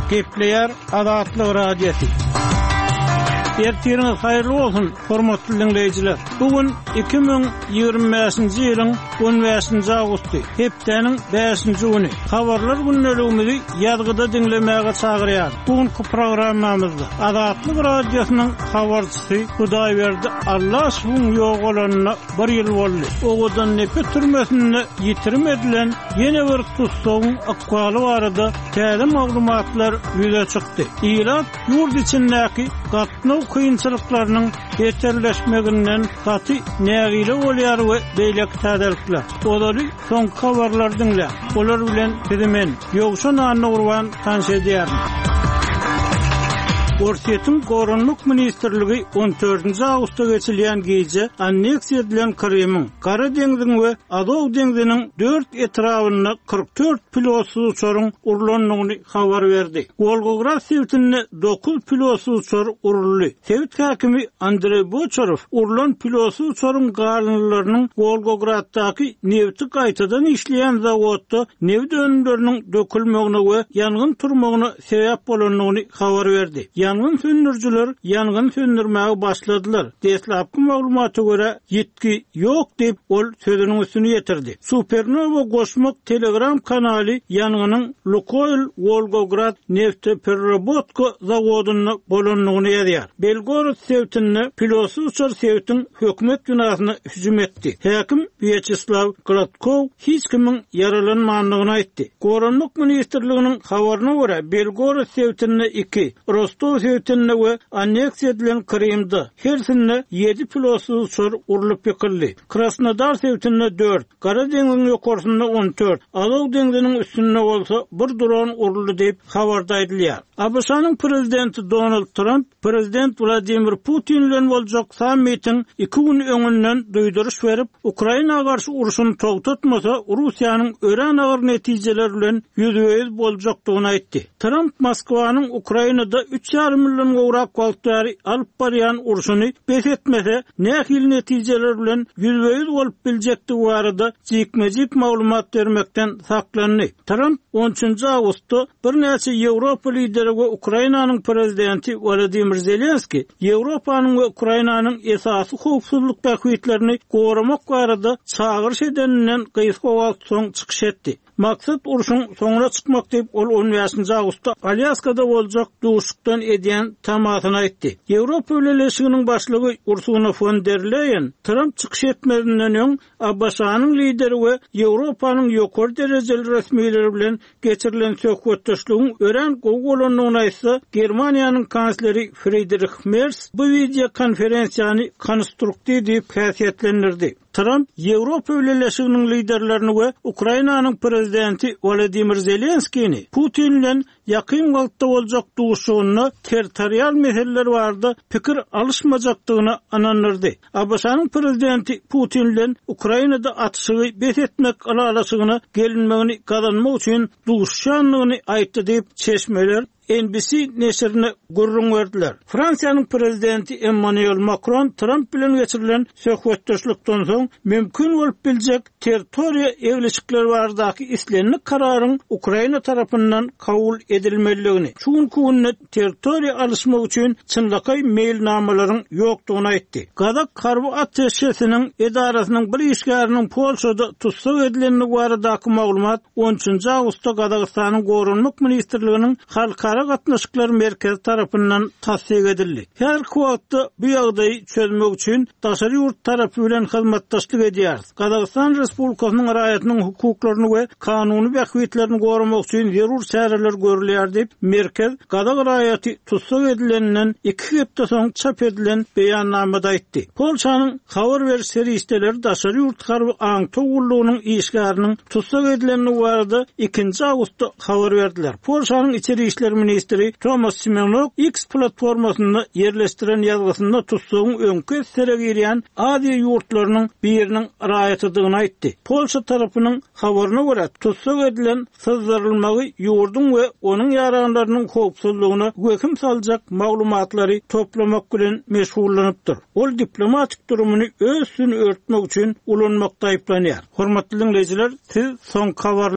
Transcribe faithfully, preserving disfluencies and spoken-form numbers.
Gepleyer Adatlyk radiosi. Ertiriniz hayırlı olsun, hormatly dinleyijiler. Bugün iki bin ýygrimi beşinji ýylyň on beşinji awgusty, hepdeniň beşinji güni. Habarlar günneligimizi ýazgyda dinlemäge çagyrýar. Bugünkü programmamyzda Adatlyk radiosynyň habarçysy Hudaýberdi Allah şuň ýok bolanyna bir ýyl boldy. Ogadan nepe türmesinde ýitirmedilen ýene bir tutsagyň akwaly barada täze maglumatlar ýüze çykdy. Ilat ýurt içindäki gatnaw kıyınçılıklarının yeterleşmeginden katı nägile bolýar we beýlek täzelikler. Olary soň habarlar dinle. Olar bilen bizimen ýogşan anny gurban tanş edýärmi? Gorsiýetiň Gorunluk Ministrligi on dördünji awgustda geçilýän gece anneksiýa edilen Krymyň, Kara deňziň we Azow deňziniň dört etrawyna kırk dört pilotsuz uçaryň urulanyny habar berdi. Volgograd sewtine dokuz pilotsuz uçar uruldy. Sewt hakimi Andrey Bocharow urulan pilotsuz uçaryň galynlarynyň Volgograddaky nefti gaýtadan işleýän zawodda neft önümleriniň dökülmegine we ýangyn turmagyna sebäp bolanyny habar berdi. Yangın söndürücüler yangın söndürmäge başladylar. Deslapky maglumata göre yetki ýok diýip ol sözüniň üstüne ýetirdi. Supernova goşmak telegram kanaly yangının Lukoil Volgograd nefti perrabotka zawodyna bolanyny ýazýar. Belgorod sewtine pilotsuz uçar sewtin hökümet günasyna hüjüm etdi. Hakim Vyacheslav Gladkov hiç kimiň yaralanmagyny aýtdy. Gorunluk Ministrliginiň habaryna göre Belgorod sewtine iki, Rostov sewtine we anneksiýa edilen Krymda hersine yedi pilotsuz uçar urulup ýykyldy. Krasnodar sewtine dört, Kara deňziň ýokarsynda on dört, Azow deňziniň üstünde bolsa bir dron uruldy diýip habarda aýdylýar. A B S-nyň prezidenti Donald Trump, prezident Vladimir Putin bilen boljak sammitiň iki gün öňünden duýduruş berip, Ukraina garşy uruşyny togtatmasa Russiýanyň ören agyr netijeler bilen ýüzüýüz boljakdygyny aýtdy. Trump Moskwanyň Ukrainada üç ýarym million gowrak wagtlary alyp barýan uruşyny bes etmese nähil netijeler bilen ýüzüýüz bolup biljekdigi barada jikmejik maglumat bermekden saklandy. Trump on üçinji awgustda bir näçe Ýewropa lideri we Ukrainanyň prezidenti Volodymyr Zelenski Ýewropanyň we Ukrainanyň esasy howpsuzlyk paketlerini goramak barada çağırış edeninden gysga soň çykyş etdi. Maksat uruşun soňra çykmak diýip ol on beşinji awgustda Alyaskada boljak duşukdan edýän tamasyny aýtdy. Ýewropa Birleşiginiň başlygy Ursula von der Leyen Trump çykyş etmedinden öň A B S-nyň lideri we Ýewropanyň ýokary derejeli resmiýetleri bilen geçirilen söhbetdeşligiň ören gowgolanyny aýtsa, Germaniýanyň kansleri Friedrich Merz bu video konferensiýany konstruktiw diýip häsiýetlendirdi. Trump Ýewropa Birleşiginiň liderlerini we Ukrainanyň prezidenti Volodymyr Zelenskiýni Putin bilen ýakyn wagtda boljak duşugyny territorial meseleler barada pikir alışmajakdygyny anandyrdy. A B S-nyň prezidenti Putin bilen Ukrainada atışygy bes etmek alalaşygyny gelinmegini gazanmak üçin duşanlygyny aýtdy diýip çeşmeler N B C neşrine gurrun verdiler. Fransiýanyň prezidenti Emmanuel Macron Trump bilen geçirilen söhbetdeşlikden soň mümkin bolup biljek territoriýa egleşikleri baradaky islenlik kararyň Ukraina tarapyndan kabul edilmeligini, şuňky günne territoriýa alışmak üçin çynlakay mailnamalaryň ýokdugyny aýtdy. Gaza karby ateşesiniň edarasynyň bir işgäriniň Polşada tutsak edilenligi baradaky maglumat on üçinji awgustda Gazagystanyň Gorunluk Ministrliginiň halka gatnaşyklar merkezi tarapyndan tasdik edildi. Her wagtda bu ýagdaýy çözmek üçin daşary ýurt tarapy bilen hyzmatdaşlyk edýär. Gazagystan Respublikasynyň raýatynyň hukuklaryny we kanuny bähwitlerini goramak üçin zerur çäreler görülýär diýip merkez Gazag raýaty tutsak edilenden iki hepde soň çap edilen beýannamada aýtdy. Polşanyň habar beriş serýisleri daşary ýurt garby aň togullugynyň işgäriniň tutsak edilenligi barada ikinji awgustda habar berdiler. Polşanyň içeri işler ministri Tomasz Simonok X platformasynda yerleştiren ýazgysynda tutsagyň öňkü sereg girýän Aziýa ýurtlarynyň biriniň raýatydygyny aýtdy. Polşa tarapynyň habaryna görä tutsak edilen syzdyrylmagy ýurdun we onuň ýaraganlarynyň howpsuzlygyna gökim saljak maglumatlary toplamak bilen meşgullanypdyr. Ol diplomatik durumuny öz üstüne örtmek üçin ulanmakda aýplanýar. Hormatly dinleyijiler, siz soň habar